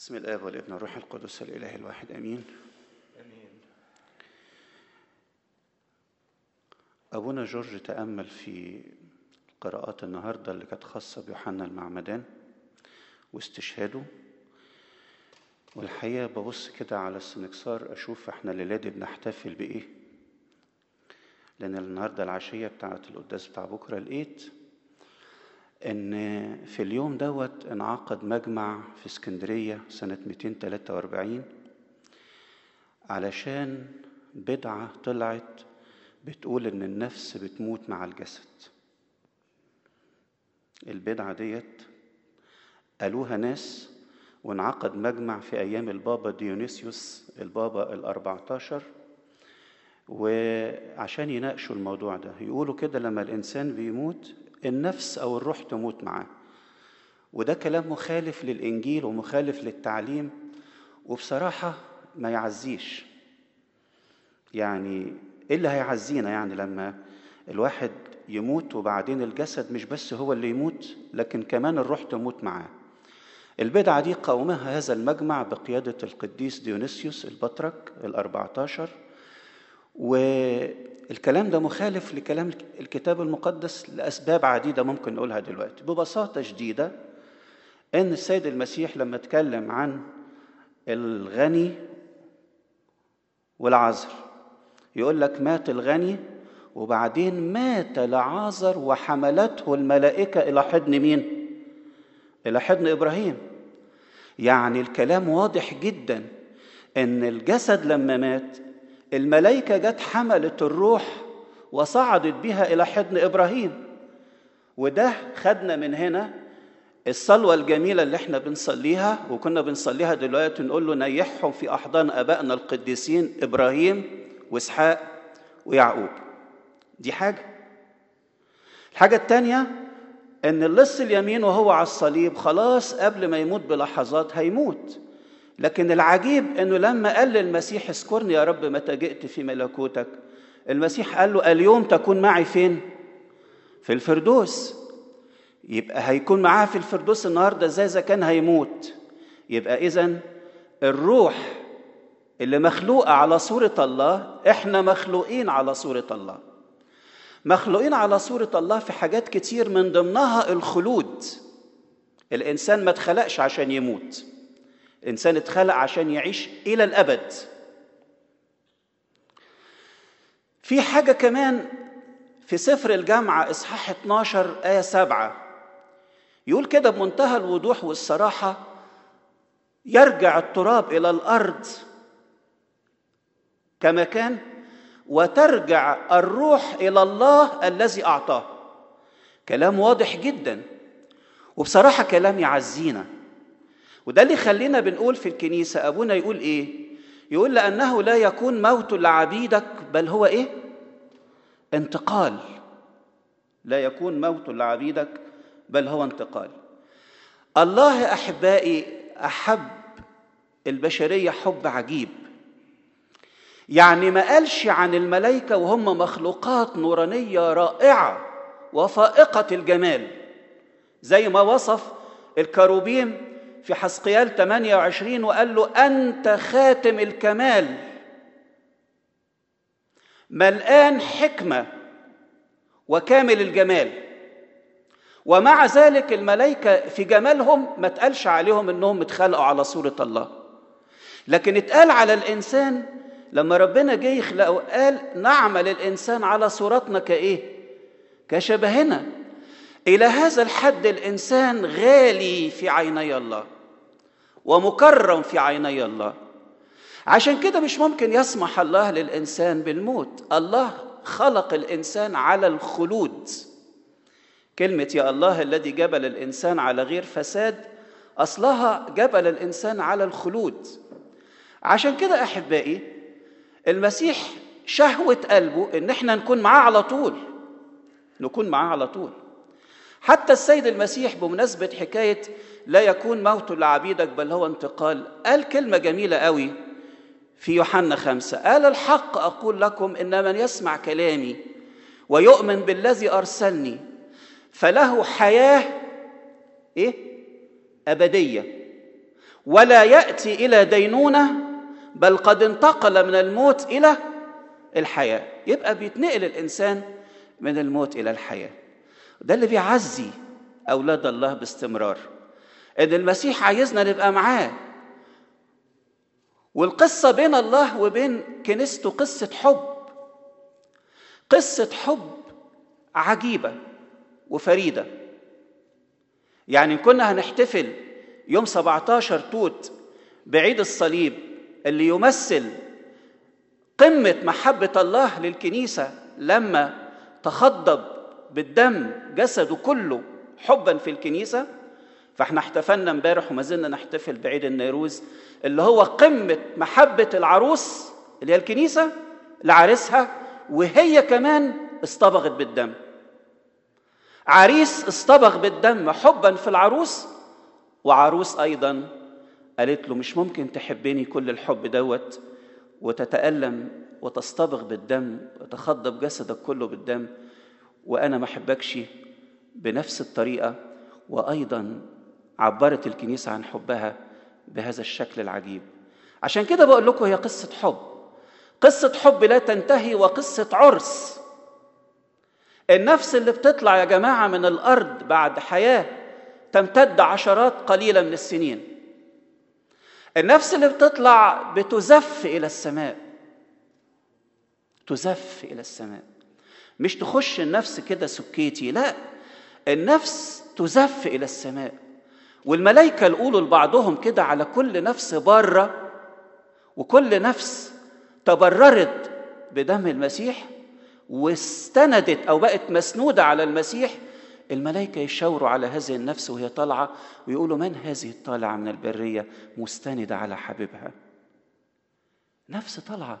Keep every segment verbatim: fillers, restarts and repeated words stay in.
بسم الآب والابن والروح القدس الإله الواحد آمين. آمين. أبونا جورج تأمل في قراءات النهاردة اللي كانت خاصة بيوحنا المعمدان واستشهاده، والحقيقة ببص كده على السنكسار أشوف إحنا الليلة دي بنحتفل بإيه، لأن النهاردة العشية بتاعة القداس بتاع بكرة لقيت إن في اليوم دوت انعقد مجمع في اسكندرية سنة مئتين وثلاثة وأربعين علشان بدعة طلعت بتقول إن النفس بتموت مع الجسد. البدعة ديت قالوها ناس، وانعقد مجمع في أيام البابا ديونيسيوس البابا الأربعتاشر، وعشان يناقشوا الموضوع ده يقولوا كده لما الإنسان بيموت النفس أو الروح تموت معاه، وده كلام مخالف للإنجيل ومخالف للتعليم، وبصراحة ما يعزيش. يعني إيه اللي هيعزينا يعني لما الواحد يموت وبعدين الجسد مش بس هو اللي يموت لكن كمان الروح تموت معاه؟ البدعة دي قاومها هذا المجمع بقيادة القديس ديونيسيوس البطرك الأربعتاشر، والكلام ده مخالف لكلام الكتاب المقدس لأسباب عديدة ممكن نقولها دلوقتي. ببساطة شديدة إن السيد المسيح لما اتكلم عن الغني والعازر يقول لك مات الغني وبعدين مات لعازر وحملته الملائكة إلى حضن مين؟ إلى حضن إبراهيم. يعني الكلام واضح جدا إن الجسد لما مات الملائكة جت حملت الروح وصعدت بها إلى حضن إبراهيم. وده خدنا من هنا الصلوة الجميلة اللي احنا بنصليها وكنا بنصليها دلوقتي، نقول له نيحهم في أحضان أبائنا القديسين إبراهيم وإسحاق ويعقوب. دي حاجة. الحاجة التانية إن اللص اليمين وهو على الصليب خلاص قبل ما يموت بلحظات هيموت، لكن العجيب إنه لما قال للمسيح اذكرني يا رب متى جئت في ملكوتك، المسيح قال له اليوم تكون معي فين؟ في الفردوس. يبقى هيكون معاه في الفردوس النهارده زي إذا كان هيموت. يبقى إذن الروح اللي مخلوقة على صورة الله، إحنا مخلوقين على صورة الله، مخلوقين على صورة الله في حاجات كتير من ضمنها الخلود. الإنسان ما اتخلقش عشان يموت، الإنسان اتخلق عشان يعيش إلى الأبد. في حاجة كمان في سفر الجامعة إصحاح اتناشر آية سبعة يقول كده بمنتهى الوضوح والصراحة: يرجع التراب إلى الأرض كما كان وترجع الروح إلى الله الذي أعطاه. كلام واضح جدا، وبصراحة كلام يعزينا. وده اللي خلينا بنقول في الكنيسة أبونا يقول إيه؟ يقول لأنه لا يكون موت لعبيدك بل هو إيه؟ انتقال. لا يكون موت لعبيدك بل هو انتقال. الله أحبائي أحب البشرية حب عجيب. يعني ما قالش عن الملائكة وهم مخلوقات نورانية رائعة وفائقة الجمال زي ما وصف الكروبيم في حزقيال ثمانية وعشرين وقال له أنت خاتم الكمال ملآن حكمة وكامل الجمال. ومع ذلك الملائكة في جمالهم ما تقالش عليهم أنهم اتخلقوا على صورة الله، لكن اتقال على الإنسان لما ربنا جه يخلقه قال نعمل الإنسان على صورتنا كإيه؟ كشبهنا. إلى هذا الحد الإنسان غالي في عيني الله ومكرم في عيني الله. عشان كده مش ممكن يسمح الله للإنسان بالموت. الله خلق الإنسان على الخلود. كلمة يا الله الذي جبل الإنسان على غير فساد أصلها جبل الإنسان على الخلود. عشان كده أحبائي المسيح شهوة قلبه إن احنا نكون معاه على طول، نكون معاه على طول. حتى السيد المسيح بمناسبة حكاية لا يكون موت لعبيدك بل هو انتقال قال كلمة جميلة قوي في يوحنا خمسة، قال الحق أقول لكم إن من يسمع كلامي ويؤمن بالذي أرسلني فله حياة إيه؟ أبدية ولا يأتي إلى دينونة، بل قد انتقل من الموت إلى الحياة. يبقى بيتنقل الإنسان من الموت إلى الحياة. ده اللي بيعزي أولاد الله باستمرار، إن المسيح عايزنا نبقى معاه. والقصة بين الله وبين كنيسته قصة حب، قصة حب عجيبة وفريدة. يعني كنا هنحتفل يوم سبعة عشر توت بعيد الصليب اللي يمثل قمة محبة الله للكنيسة لما تخضب بالدم جسده كله حبا في الكنيسة، فاحنا احتفلنا امبارح وما زلنا نحتفل بعيد النيروز اللي هو قمة محبة العروس اللي هي الكنيسة لعريسها، وهي كمان اصطبغت بالدم. عريس اصطبغ بالدم حبا في العروس، وعروس ايضا قالت له مش ممكن تحبني كل الحب دوت وتتألم وتصطبغ بالدم وتخضب جسدك كله بالدم وانا ما احبكش بنفس الطريقة. وايضا عبرت الكنيسة عن حبها بهذا الشكل العجيب. عشان كده بقول لكم هي قصة حب، قصة حب لا تنتهي، وقصة عرس. النفس اللي بتطلع يا جماعة من الأرض بعد حياة تمتد عشرات قليلة من السنين، النفس اللي بتطلع بتزف إلى السماء، تزف إلى السماء. مش تخش النفس كده سكيتي، لا، النفس تزف إلى السماء. والملائكة يقولوا لبعضهم كده على كل نفس بارة، وكل نفس تبررت بدم المسيح واستندت أو بقت مسنودة على المسيح، الملائكة يشاوروا على هذه النفس وهي طالعة ويقولوا من هذه الطالعة من البرية مستندة على حبيبها. نفس طالعة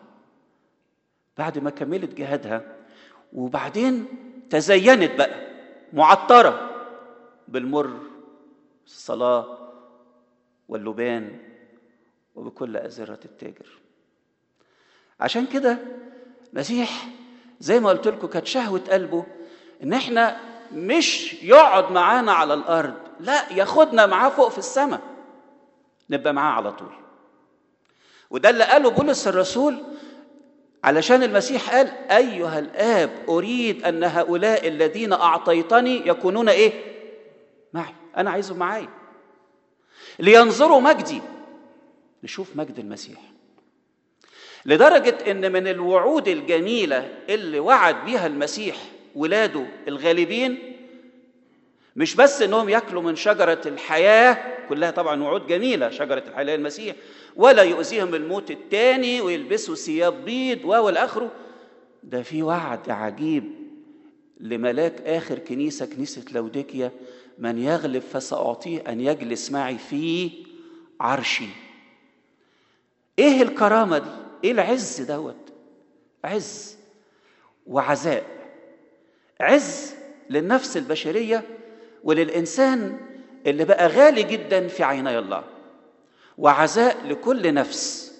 بعد ما كملت جهادها وبعدين تزينت بقى معطرة بالمر، الصلاة واللبان وبكل أزرة التاجر. عشان كده مسيح زي ما قلت لكم كانت شهوة قلبه إن احنا مش يقعد معانا على الأرض، لا، ياخدنا معاه فوق في السماء نبقى معاه على طول. وده اللي قاله بولس الرسول علشان المسيح قال أيها الآب أريد أن هؤلاء الذين أعطيتني يكونون إيه؟ معي. أنا عايزهم معايا لينظروا مجدي، نشوف مجد المسيح. لدرجة إن من الوعود الجميلة اللي وعد بيها المسيح ولاده الغالبين مش بس إنهم يأكلوا من شجرة الحياة، كلها طبعا وعود جميلة، شجرة الحياة المسيح، ولا يؤذيهم الموت الثاني ويلبسوا ثياب بيض والآخره. ده في وعد عجيب لملاك آخر كنيسة، كنيسة لوديكيا، من يغلب فسأعطيه أن يجلس معي في عرشي. إيه الكرامة دي؟ إيه العز دوت؟ عز وعزاء، عز للنفس البشرية وللإنسان اللي بقى غالي جدا في عيني الله، وعزاء لكل نفس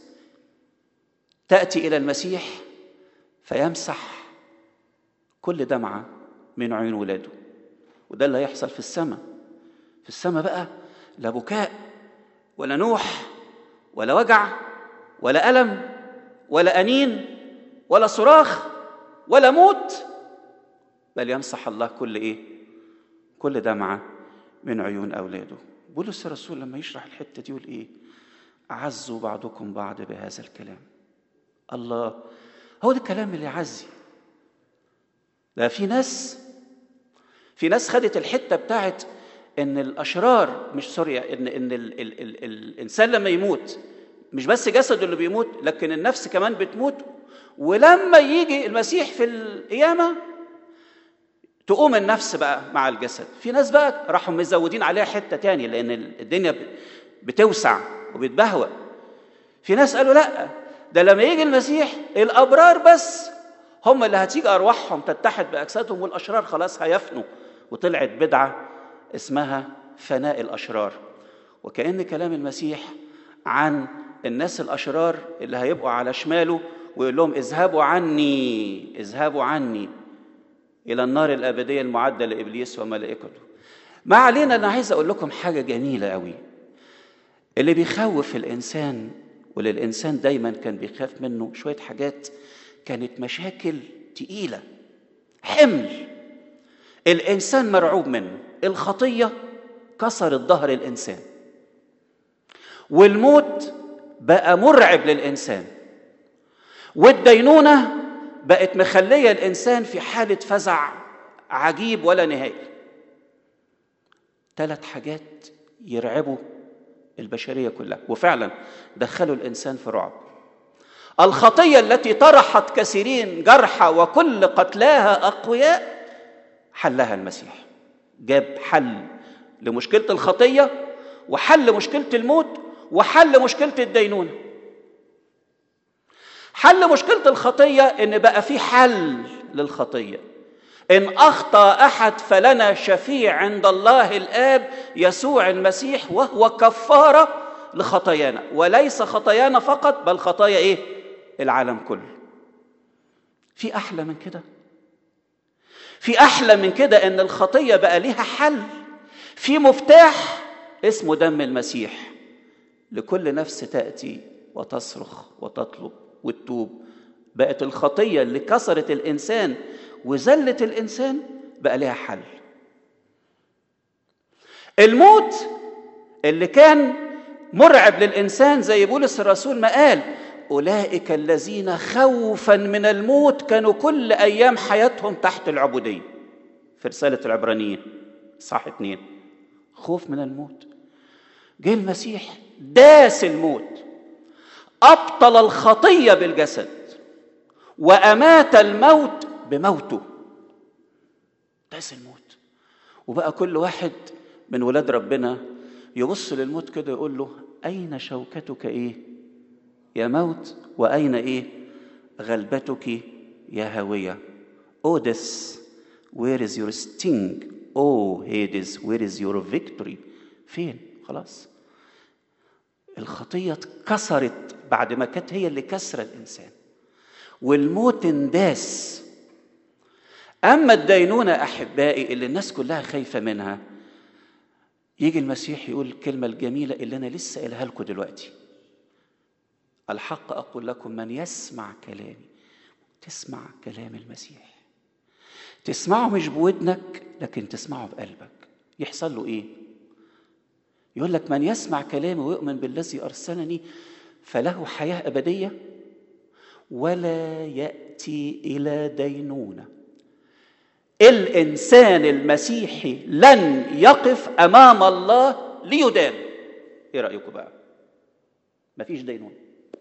تأتي إلى المسيح فيمسح كل دمعة من عيون ولاده. وده اللي هيحصل في السماء. في السماء بقى لا بكاء ولا نوح ولا وجع ولا ألم ولا أنين ولا صراخ ولا موت، بل يمسح الله كل إيه؟ كل دمعة من عيون أولاده. بولس الرسول لما يشرح الحتة دي يقول إيه؟ أعزوا بعضكم بعض بهذا الكلام. الله، هو ده الكلام اللي يعزي. ده في ناس في ناس خدت الحتة بتاعت إن الأشرار مش سوريا إن إن ال ال ال الإنسان لما يموت مش بس جسده اللي بيموت، لكن النفس كمان بتموت، ولما يجي المسيح في القيامة تقوم النفس بقى مع الجسد. في ناس بقى راحوا مزودين عليها حتة تاني لأن الدنيا بتوسع وبتبهوأ. في ناس قالوا لا، ده لما يجي المسيح الأبرار بس هم اللي هتيجي أرواحهم تتحد بأجسادهم، والأشرار خلاص هيفنوا. وطلعت بدعة اسمها فناء الأشرار، وكأن كلام المسيح عن الناس الأشرار اللي هيبقوا على شماله ويقول لهم اذهبوا عني اذهبوا عني إلى النار الأبدية المعدة لإبليس وملائكته. ما علينا. أنا عايز أقول لكم حاجة جميلة قوي. اللي بيخوف الإنسان، وللإنسان دايما كان بيخاف منه شوية حاجات كانت مشاكل تقيلة، حمل الإنسان مرعوب منه. الخطية كسرت ظهر الإنسان، والموت بقى مرعب للإنسان، والدينونة بقت مخلية الإنسان في حالة فزع عجيب ولا نهائي. ثلاث حاجات يرعبوا البشرية كلها، وفعلا دخلوا الإنسان في رعب. الخطية التي طرحت كثيرين جرحى وكل قتلاها أقوياء، حلها المسيح. جاب حل لمشكلة الخطية، وحل مشكلة الموت، وحل مشكلة الدينونة. حل مشكلة الخطية إن بقى في حل للخطية. إن أخطأ أحد فلنا شفيع عند الله الآب يسوع المسيح، وهو كفارة لخطايانا، وليس خطايانا فقط بل خطايا إيه؟ العالم كله. في أحلى من كده؟ في أحلى من كده إن الخطية بقى ليها حل، في مفتاح اسمه دم المسيح لكل نفس تأتي وتصرخ وتطلب وتتوب. بقت الخطية اللي كسرت الإنسان وذلت الإنسان بقى لها حل. الموت اللي كان مرعب للإنسان زي بولس الرسول ما قال: أولئك الذين خوفا من الموت كانوا كل أيام حياتهم تحت العبودية، في رسالة العبرانيين صح اتنين. خوف من الموت. جه المسيح داس الموت، أبطل الخطية بالجسد، وأمات الموت بموته. داس الموت. وبقى كل واحد من ولاد ربنا يبص للموت كده يقول له: أين شوكتك إيه يا موت؟ وأين إيه غلبتك يا هاوية؟ أودس where is your sting? Oh Hades where is your victory? فين؟ خلاص الخطية اتكسرت بعد ما كانت هي اللي كسر الإنسان، والموت انداس. أما الدينونة أحبائي اللي الناس كلها خايفة منها، يجي المسيح يقول الكلمة الجميلة اللي أنا لسه قايلها لكم دلوقتي: الحق أقول لكم من يسمع كلامي. تسمع كلام المسيح، تسمعه مش بودنك لكن تسمعه بقلبك. يحصل له إيه؟ يقول لك: من يسمع كلامي ويؤمن بالذي أرسلني فله حياة أبدية ولا يأتي إلى دينونة. الإنسان المسيحي لن يقف أمام الله ليدان. إيه رأيكم بقى؟ مفيش دينونة.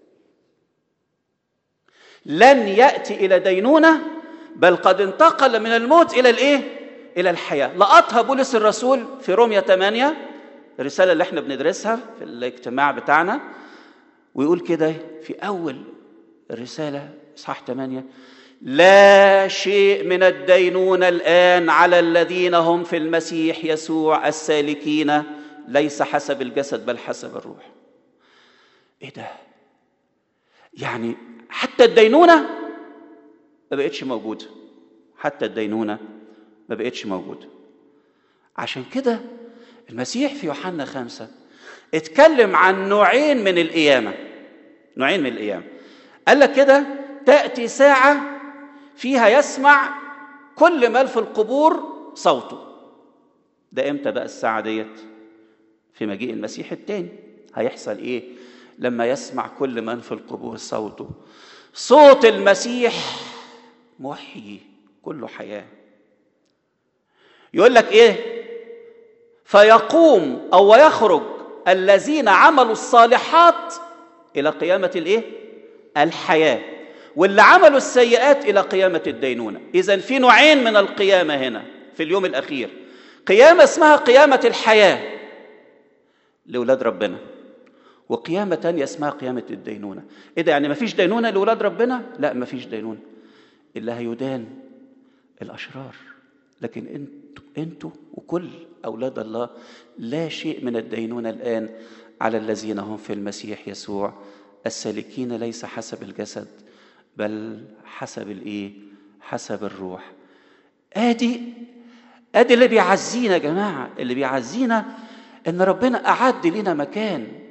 لن يأتي إلى دينونة، بل قد انتقل من الموت إلى الإيه؟ إلى الحياة. لقطها بولس الرسول في رومية ثمانية، الرسالة اللي احنا بندرسها في الاجتماع بتاعنا، ويقول كده في أول الرسالة إصحاح ثمانية: لا شيء من الدينونة الآن على الذين هم في المسيح يسوع السالكين ليس حسب الجسد بل حسب الروح. إيه ده؟ يعني حتى الدينونة ما بقتش موجودة، حتى الدينونة ما بقتش موجودة. عشان كده المسيح في يوحنا خمسة اتكلم عن نوعين من القيامة. نوعين من القيامة قال لك كده: تأتي ساعة فيها يسمع كل من في القبور صوته. ده امتى بقى الساعة ديت؟ في مجيء المسيح التاني. هيحصل ايه لما يسمع كل من في القبور صوته؟ صوت المسيح محيي، كله حياة. يقول لك ايه؟ فيقوم او يخرج الذين عملوا الصالحات الى قيامة الايه؟ الحياة، واللي عملوا السيئات الى قيامة الدينونة. اذن في نوعين من القيامة هنا في اليوم الاخير: قيامة اسمها قيامة الحياة لأولاد ربنا، وقيامة تانية اسمها قيامة الدينونة. ايه ده؟ يعني ما فيش دينونة لأولاد ربنا؟ لا، ما فيش دينونة. اللي هيدان الأشرار، لكن انتوا انتوا وكل أولاد الله لا شيء من الدينونة الآن على الذين هم في المسيح يسوع السالكين ليس حسب الجسد بل حسب الايه؟ حسب الروح. ادي ادي اللي بيعزينا يا جماعه، اللي بيعزينا ان ربنا اعد لنا مكان.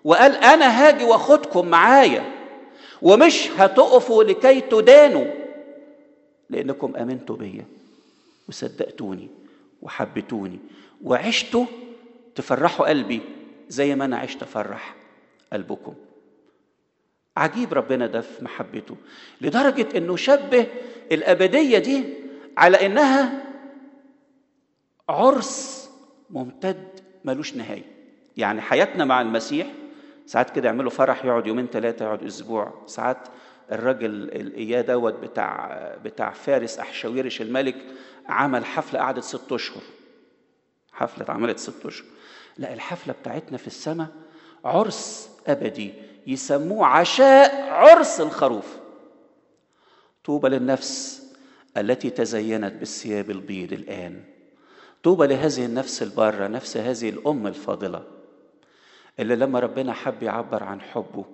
وقال أنا هاجي واخدكم معايا ومش هتقفوا لكي تدانوا، لأنكم آمنتوا بيا وصدقتوني وحبتوني وعشتوا تفرحوا قلبي زي ما أنا عشت أفرح قلبكم. عجيب ربنا ده في محبته، لدرجة أنه شبه الأبدية دي على أنها عرس ممتد ملوش نهاية. يعني حياتنا مع المسيح ساعات كده يعملوا فرح يقعد يومين ثلاثة، يقعد أسبوع. ساعات الراجل الإياه دوت بتاع بتاع فارس أحشاويرش الملك عمل حفلة قعدت ست أشهر، حفلة عملت ست أشهر. لا، الحفلة بتاعتنا في السماء عرس أبدي يسموه عشاء عرس الخروف. طوبى للنفس التي تزينت بالثياب البيض الآن. طوبى لهذه النفس البارة، نفس هذه الأم الفاضلة اللي لما ربنا حب يعبر عن حبه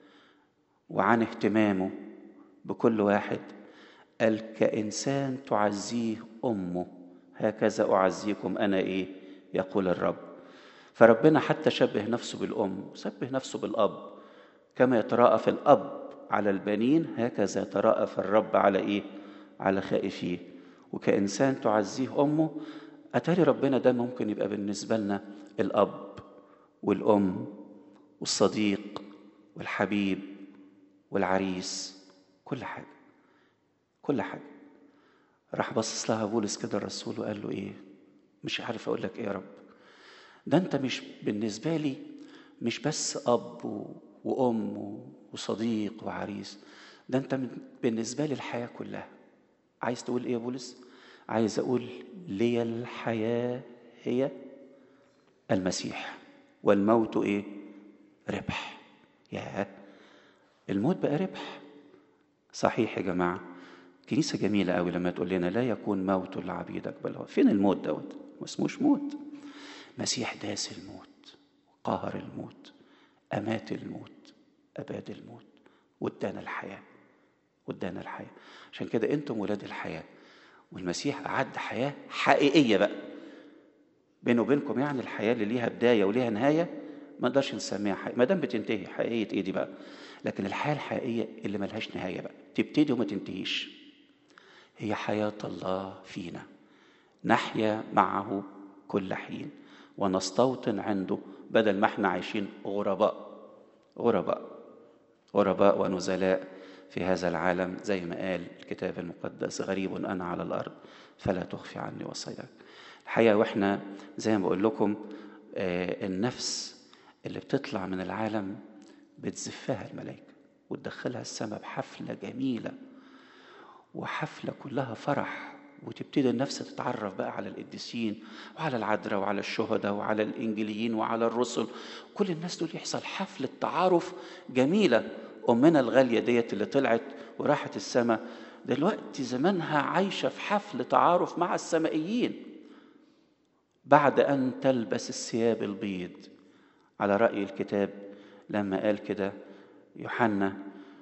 وعن اهتمامه بكل واحد قال كإنسان تعزيه أمه هكذا أعزيكم أنا إيه يقول الرب. فربنا حتى شبه نفسه بالأم وشبه نفسه بالأب، كما يتراءف الأب على البنين هكذا يتراءف الرب على إيه على خائفيه. وكإنسان تعزيه أمه، أتاري ربنا ده ممكن يبقى بالنسبة لنا الأب والأم والصديق والحبيب والعريس، كل حاجة كل حاجة. راح بصص لها بولس كده الرسول وقال له إيه، مش عارف أقول لك إيه يا رب، ده أنت مش بالنسبة لي مش بس أب وأم وصديق وعريس، ده أنت بالنسبة لي الحياة كلها. عايز تقول إيه يا بولس؟ عايز أقول لي الحياة هي المسيح والموت إيه؟ ربح. يا الموت بقى ربح. صحيح يا جماعة، كنيسة جميلة قوي لما تقول لنا لا يكون موت لعبيدك بل هو. فين الموت دوت؟ ما اسموش موت. مسيح داس الموت، قهر الموت، أمات الموت، أباد الموت، وادانا الحياة وادانا الحياة. عشان كده أنتم ولاد الحياة، والمسيح أعد حياة حقيقية بقى بينه وبينكم. يعني الحياة اللي ليها بداية وليها نهاية ما نقدرش نسميها حقيقية ما دام بتنتهي. حقيقية إيه دي بقى؟ لكن الحياة الحقيقية اللي ملهاش نهاية بقى تبتدي وما تنتهيش، هي حياة الله فينا، نحيا معه كل حين ونستوطن عنده، بدل ما احنا عايشين غرباء غرباء غرباء ونزلاء في هذا العالم. زي ما قال الكتاب المقدس غريب أنا على الأرض فلا تخفي عني وصاياك. الحقيقة وإحنا زي ما بقول لكم آه النفس اللي بتطلع من العالم بتزفها الملائكة وتدخلها السماء بحفلة جميلة وحفلة كلها فرح، وتبتدي النفس تتعرف بقى على القديسين وعلى العذراء وعلى الشهداء وعلى الإنجيليين وعلى الرسل. كل الناس دول يحصل حفلة تعارف جميلة. أمنا الغالية ديت اللي طلعت وراحت السماء دلوقتي زمانها عايشة في حفل تعارف مع السمائيين بعد أن تلبس الثياب البيض، على رأي الكتاب لما قال كده يوحنا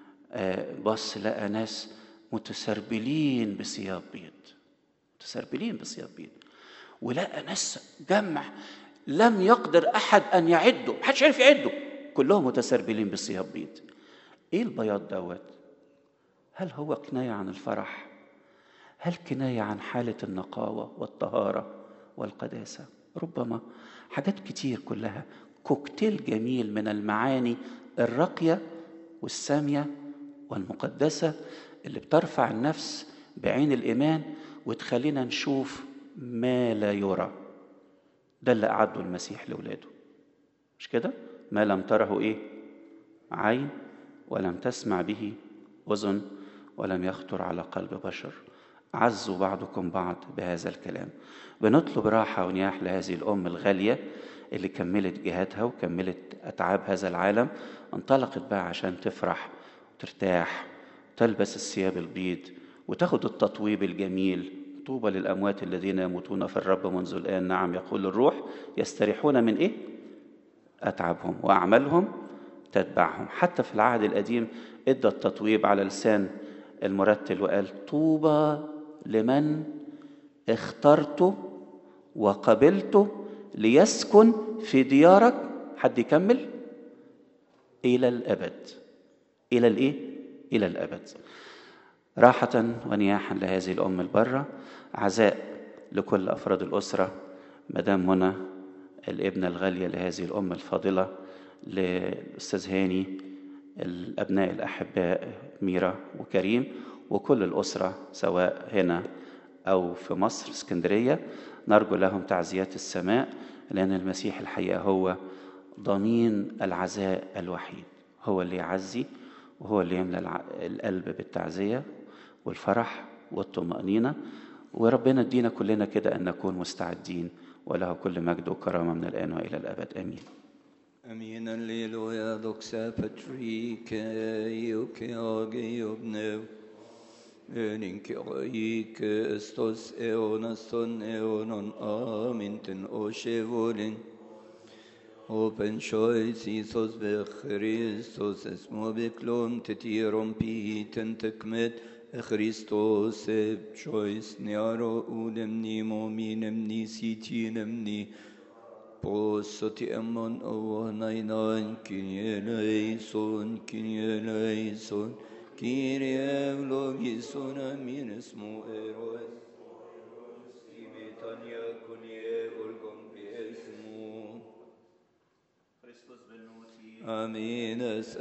بص لقى ناس متسربلين بثياب بيض، متسربلين بثياب بيض، ولقى ناس جمع لم يقدر أحد أن يعده، محدش عارف يعده، كلهم متسربلين بثياب بيض. إيه البياض دوت؟ هل هو كناية عن الفرح؟ هل كناية عن حالة النقاوة والطهارة والقداسة؟ ربما حاجات كتير، كلها كوكتيل جميل من المعاني الراقية والسامية والمقدسة اللي بترفع النفس بعين الإيمان وتخلينا نشوف ما لا يرى. ده اللي أعده المسيح لولاده، مش كده؟ ما لم تره إيه؟ عين، ولم تسمع به أذن، ولم يخطر على قلب بشر. عزوا بعضكم بعض بهذا الكلام. بنطلب راحة ونياح لهذه الأم الغالية اللي كملت جهادها وكملت أتعاب هذا العالم، انطلقت بقى عشان تفرح وترتاح، تلبس الثياب البيض وتاخد التطويب الجميل. طوبى للأموات الذين يموتون في الرب منذ الآن، نعم يقول الروح، يستريحون من إيه؟ أتعبهم وأعمالهم تتبعهم. حتى في العهد القديم ادى التطويب على لسان المرتل وقال طوبى لمن اخترته وقبلته ليسكن في ديارك. حد يكمل؟ إلى الأبد. إلى الإيه؟ إلى الأبد. راحة ونياحا لهذه الأم البرة. عزاء لكل أفراد الأسرة، مدام منى الابنة الغالية لهذه الأم الفاضلة، للأستاذ هاني، الأبناء الأحباء ميرا وكريم، وكل الأسرة سواء هنا أو في مصر اسكندرية. نرجو لهم تعزيات السماء، لأن المسيح الحقيقة هو ضمين العزاء الوحيد، هو اللي يعزي وهو اللي يملأ القلب بالتعزية والفرح والطمأنينة. وربنا ادينا كلنا كده أن نكون مستعدين، وله كل مجد وكرامة من الآن وإلى الأبد. آمين. Amin. Alleluia. Doxa Patrike, Ioke Age Obnev. Öninke Ike Estos Eonaston Eonon Aminten Oshevolin. Open choice Isos be Christos esmo beklom tetirom piten tekmet Christos e choice nearo udem ni mominem ni sitinem ni Posoti amon o nainan kinye leison kinye leison Kyrie logison amin esmo eros Imetania kunye olgom esmo Christus benuti Amin es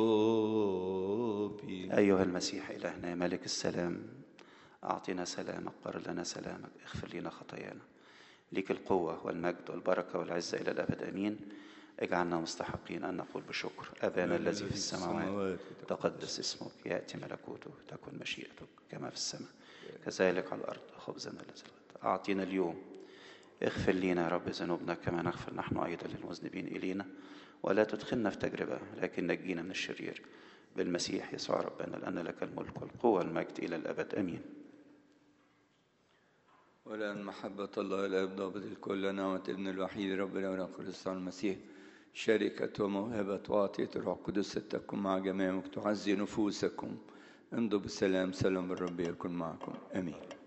ashopi. أيها المسيح إلهنا ملك السلام، أعطنا سلامك، قرر لنا سلامك، اغفر لنا خطايانا. ليك القوة والمجد والبركة والعزة إلى الأبد. أمين. اجعلنا مستحقين أن نقول بشكر: أبانا الذي في السماوات، تقدس اسمك، يأتي ملكوته، تكن مشيئتك كما في السماء كذلك على الأرض. خبزنا الذي أعطينا اليوم. اغفر لنا يا رب ذنوبنا كما نغفر نحن أيضا للمذنبين إلينا، ولا تدخلنا في تجربة لكن نجينا من الشرير، بالمسيح يسوع ربنا، لأن لك الملك والقوة والمجد إلى الأبد. أمين. ولأن محبة الله الآب ضابط الكل، نعمة ابن الوحيد ربنا ونقل المسيح، شركة وموهبة وعطية الروح القدس تكن مع جميعكم، تعزي نفوسكم. امضوا بالسلام. سلام الرب يكن معكم. آمين.